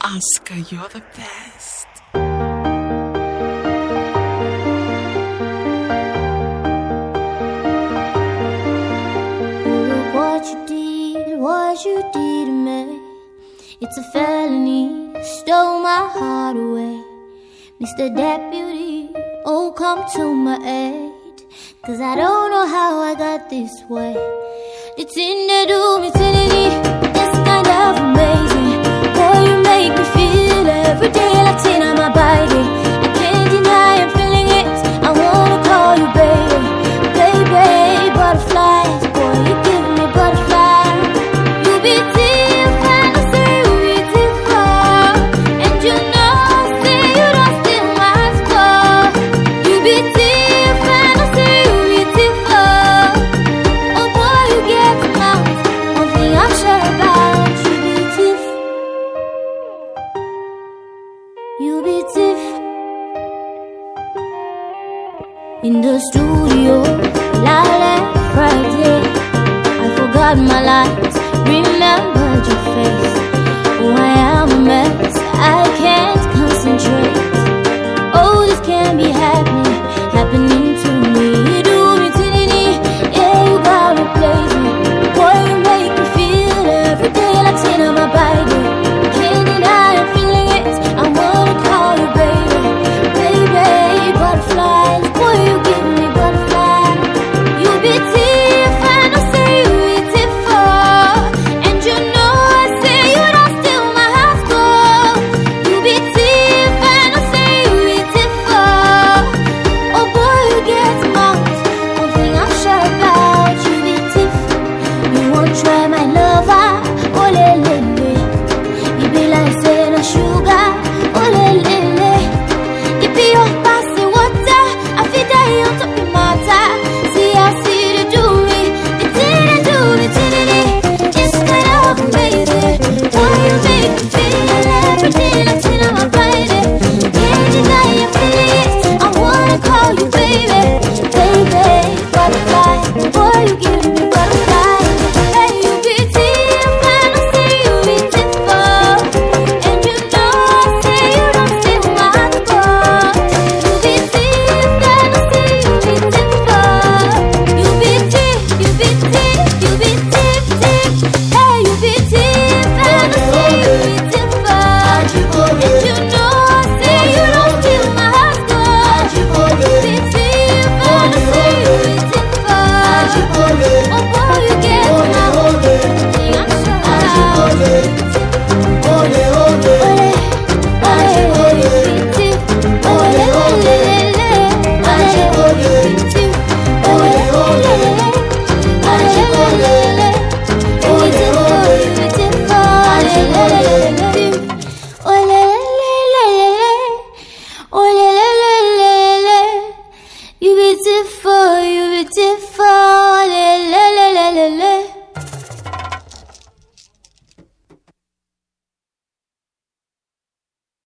Oscar, you're the best. Look what you did to me. It's a felony, stole my heart away. Mr. Deputy, oh come to my aid. 'Cause I don't know how I got this way. It's in the doom, it's in it. It's kind of amazing. Boy, you make me feel every day like tin on my body. I can't deny I'm feeling it. I wanna call you baby, baby, butterflies. Boy, you give me butterflies. You be different, I say you be different. And you know, say you don't steal my score. You be different, I say you be different. Oh boy, you get them out. One thing I'm sure about, you be different. You be different. In the studio, la left Friday. I forgot my lines, remembered your face.